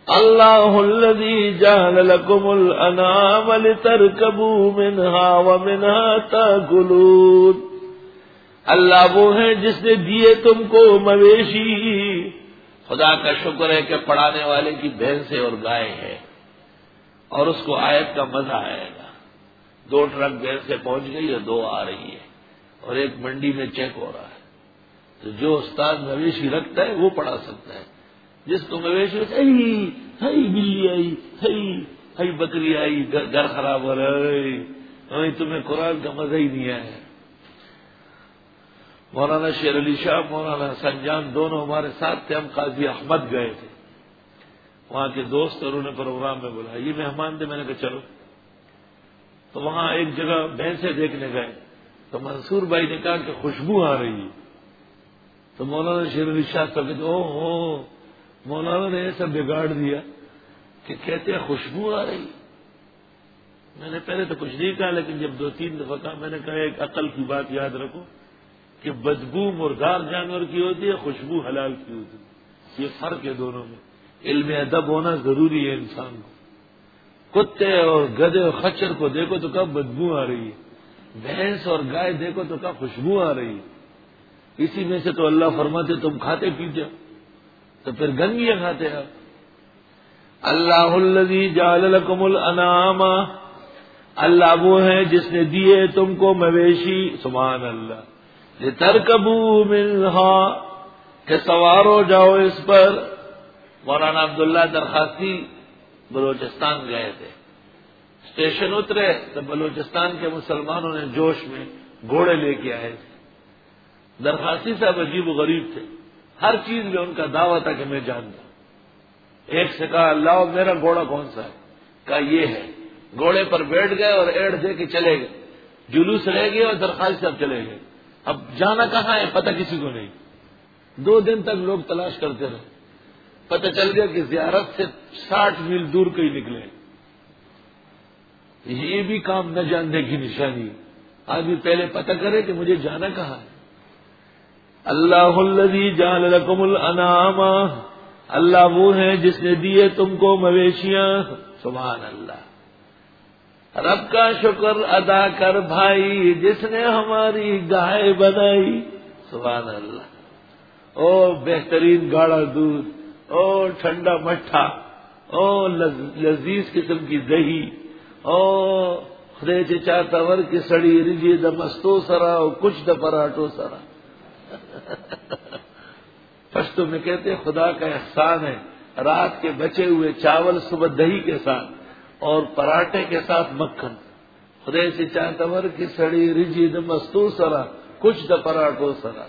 اللہ الذی جعل لکم الانعام لترکبوا منها ومنها تاکلون، اللہ وہ ہے جس نے دیے تم کو مویشی۔ خدا کا شکر ہے کہ پڑھانے والے کی بھینسیں اور گائے ہیں، اور اس کو آیت کا مزہ آئے گا۔ 2 ٹرک بھینسیں پہنچ گئی اور 2 آ رہی ہے، اور ایک منڈی میں چیک ہو رہا ہے۔ تو جو استاد مویشی رکھتا ہے وہ پڑھا سکتا ہے۔ جس کو مویشی ہئی بلی آئی، ہئی بکری آئی، گھر خراب ہو رہا ہے، تمہیں قرآن کا مزہ ہی نہیں آیا۔ مولانا شیر علی شاہ، مولانا حسن جان دونوں ہمارے ساتھ تھے، ہم قاضی احمد گئے تھے، وہاں کے دوست اور انہیں پروگرام میں بلایا، یہ مہمان تھے، میں نے کہا چلو۔ تو وہاں ایک جگہ بھینسیں دیکھنے گئے، تو منصور بھائی نے کہا کہ خوشبو آ رہی ہے۔ تو مولانا شیر علی شاہ صاحب کہتے او مولانا نے ایسا بگاڑ دیا کہ کہتے ہیں خوشبو آ رہی۔ میں نے پہلے تو کچھ نہیں کہا، لیکن جب 2-3 دفعہ کہا، میں نے کہا ایک عقل کی بات یاد رکھو کہ بدبو مردار جانور کی ہوتی ہے، خوشبو حلال کی ہوتی ہے، یہ فرق ہے دونوں میں۔ علم ادب ہونا ضروری ہے انسان کو۔ کتے اور گدھے اور خچر کو دیکھو تو کب بدبو آ رہی ہے، بھینس اور گائے دیکھو تو کب خوشبو آ رہی ہے۔ اسی میں سے تو اللہ فرماتے تم کھاتے پیتے ہو، تو پھر گندگیاں کھاتے ہیں۔ اللہ الذی جعل لکم الانعام، اللہ وہ ہے جس نے دیے تم کو مویشی، سبحان اللہ، لترکبوا منها، کہ سوار ہو جاؤ اس پر۔ مولانا عبداللہ درخاستی بلوچستان گئے تھے، اسٹیشن اترے تو بلوچستان کے مسلمانوں نے جوش میں گھوڑے لے کے آئے تھے۔ درخاستی صاحب عجیب و غریب تھے، ہر چیز میں ان کا دعویٰ تھا کہ میں جانتا ہوں۔ ایک سے کہا اللہ میرا گھوڑا کون سا ہے؟ کہا یہ ہے۔ گھوڑے پر بیٹھ گئے اور ایڑ دے کے چلے گئے، جلوس رہ گئے اور درخاستی صاحب چلے گئے۔ اب جانا کہاں ہے پتہ کسی کو نہیں۔ 2 دن تک لوگ تلاش کرتے رہے، پتہ چل گیا کہ زیارت سے 60 میل دور کہیں نکلے۔ یہ بھی کام نہ جاننے کی نشانی ہے، آدمی پہلے پتہ کرے کہ مجھے جانا کہاں ہے۔ اللہ الذی جعل لکم الانعام، اللہ وہ ہے جس نے دیے تم کو مویشیاں، سبحان اللہ۔ رب کا شکر ادا کر بھائی جس نے ہماری گائے بنائی، سبحان اللہ۔ او بہترین گاڑا دودھ، او ٹھنڈا مٹھا، او لذیذ قسم کی دہی، او خدے چچا تور کی سڑی رجی د مستو سرا او کچھ د پراٹھو سرا۔ پشتو میں کہتے ہیں خدا کا احسان ہے، رات کے بچے ہوئے چاول صبح دہی کے ساتھ اور پراٹھے کے ساتھ مکھن، خدے سے چانتور کی سڑی رجی د مستو سرا کچھ د پراٹھو سرا۔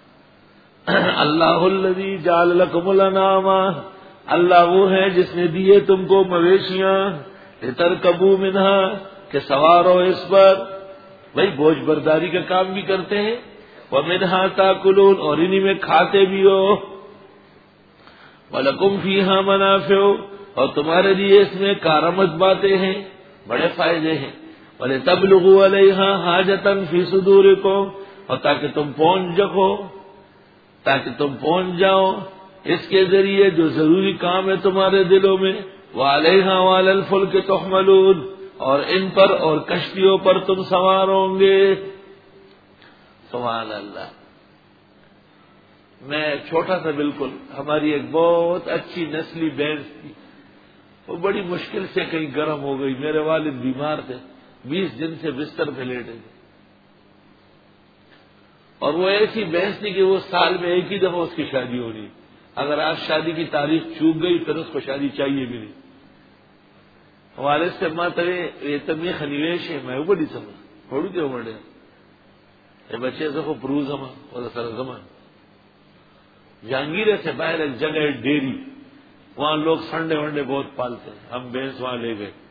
اللہ الذی جعل لکم الانعام، اللہ وہ ہے جس نے دیے تم کو مویشیاں، لترکبوا منها، کہ سوار ہو اس پر۔ بھائی بوجھ برداری کا کام بھی کرتے ہیں، وَمِنْهَا تَأْكُلُونَ، اور انہی میں کھاتے بھی ہو۔ وَلَكُمْ فِيهَا مَنَافِعُ، اور تمہارے لیے اس میں کارآمد باتیں ہیں، بڑے فائدے ہیں۔ وَلِتَبْلُغُوا عَلَيْهَا حَاجَةً فِي صُدُورِكُمْ، اور تاکہ تم پہنچ جاؤ اس کے ذریعے جو ضروری کام ہے تمہارے دلوں میں۔ وَعَلَيْهَا وَعَلَى الْفُلْكِ تُحْمَلُونَ، اور ان پر اور کشتیوں پر تم سوار ہوں گے، سبحان اللہ۔ میں چھوٹا تھا بالکل، ہماری ایک بہت اچھی نسلی بھینس تھی، وہ بڑی مشکل سے کہیں گرم ہو گئی، میرے والد بیمار تھے، 20 دن سے بستر پہ لیٹے تھے، اور وہ ایسی بھینس تھی کہ وہ سال میں ایک ہی دفعہ اس کی شادی ہو رہی، اگر آج شادی کی تاریخ چوک گئی پھر اس کو شادی چاہیے بھی نہیں۔ والد سے ماں یہ تمی خنیویش ہے، میں بڑی سمجھ تھوڑی دیر بڑے بچے سے کو پروز ہما اور سر زمان جہانگیرے سے باہر ایک جگہ ہے ڈیری، وہاں لوگ سنڈے ونڈے بہت پالتے ہیں، ہم بھینس وہاں لے گئے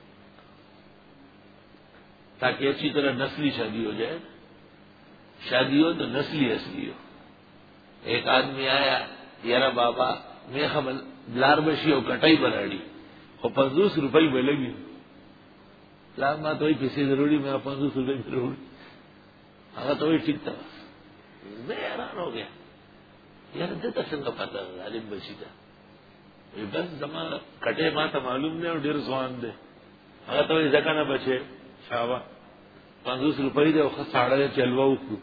تاکہ اچھی طرح نسلی شادی ہو جائے، شادی ہو تو نسلی اصلی ہو۔ ایک آدمی آیا، یارا بابا میں خبر لار بشی ہو کٹائی بناڑی اور 50 روپئے ملے گی، لار ماں تو کسی ضروری میرا 50 روپئے ضروری، اگر تو وہی ٹھیک تھا، میں حیران ہو گیا، یار دیتا سن کا پتہ عالم بچی کا بس زمان کٹے ماتا معلوم دے اور ڈیر زوان دے اگر تو زکا نہ بچے شاوا 50 روپئی دے وخت ساڑھے چلوا کو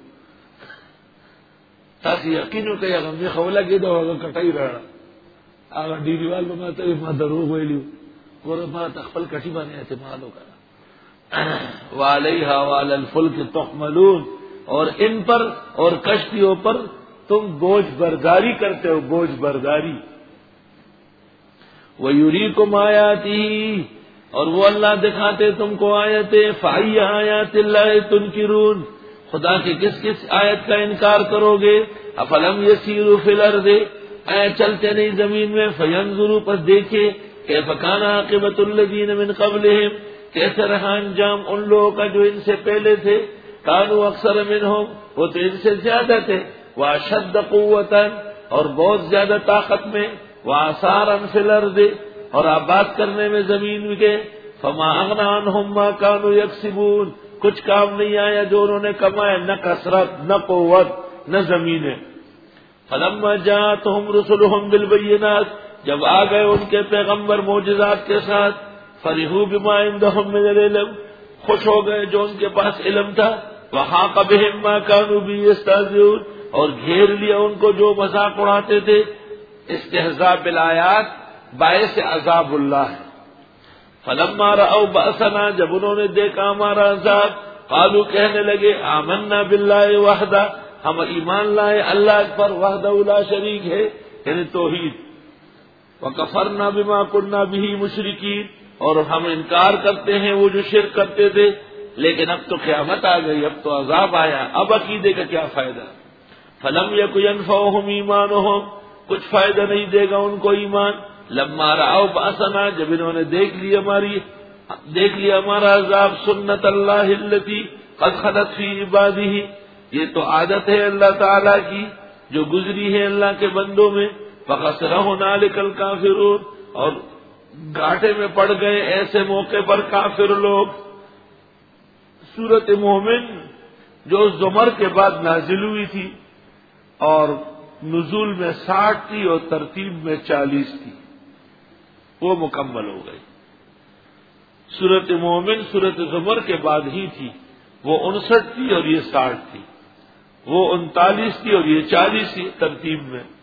تاسی یقینو کہ اگر می خولا کې دا هغه کټای راړه هغه ډیریوال به ماته ما دروغ ویلو ګوره ما خپل کټی باندې اعتماد وکړه وعلیها وعلى الفلك تحملون اور ان پر اور کشتیوں پر تم بوجھ برداری کرتے ہو بوجھ برداری وَيُرِيكُمْ آيَاتِهِ اور وہ اللہ دکھاتے تم کو آیتیں فَأَيَّ آیَاتِ اللَّهِ تُنْكِرُونَ خدا کی کس کس آیت کا انکار کرو گے افلم یسیروا فی الارض اے چلتے نہیں زمین میں فینظروا پس دیکھے کیف کان عاقبۃ الذین من قبلہم کیسے رہا انجام ان لوگوں کا جو ان سے پہلے تھے کانوا اکثر منہم وہ تو ان سے زیادہ تھے واشد قوتا اور بہت زیادہ طاقت میں وآثارا فی الارض اور آباد کرنے میں زمین کے فما اغنی عنہم ما کانوا یکسبون کچھ کام نہیں آیا جو انہوں نے کمائے نہ کثرت نہ قوت نہ زمینیں فلما جاءتهم رسلهم بالبینات جب آ گئے ان کے پیغمبر معجزات کے ساتھ فرحوا بما عندهم من العلم خوش ہو گئے جو ان کے پاس علم تھا وحاق بهم ما كانوا به يستهزئون اور گھیر لیا ان کو جو مذاق اڑاتے تھے استہزاء بالآیات باعث عذاب اللہ ہے فلما رأوا بأسنا جب انہوں نے دیکھا ہمارا عذاب قالوا کہنے لگے آمنا باللہ وحدہ ہم ایمان لائے اللہ پر وحدہ لا شریک ہے یعنی توحید وکفرنا بما كنا به مشرکین اور ہم انکار کرتے ہیں وہ جو شرک کرتے تھے لیکن اب تو قیامت آ گئی اب تو عذاب آیا اب عقیدے کا کیا فائدہ فلم يكن ينفعهم ایمانهم کچھ فائدہ نہیں دے گا ان کو ایمان لما رأوا بأسنا جب انہوں نے دیکھ لیا ہمارا عذاب سنت اللہ التی قد خلت فی عبادہ یہ تو عادت ہے اللہ تعالی کی جو گزری ہے اللہ کے بندوں میں فخسر ہنالک الکافرون اور گھاٹے میں پڑ گئے ایسے موقع پر کافر لوگ سورۃ مومن جو زمر کے بعد نازل ہوئی تھی اور نزول میں 60 تھی اور ترتیب میں 40 تھی وہ مکمل ہو گئی سورۃ مومن سورۃ زمر کے بعد ہی تھی وہ 59 تھی اور یہ 60 تھی وہ 39 تھی اور یہ 40 تھی ترتیب میں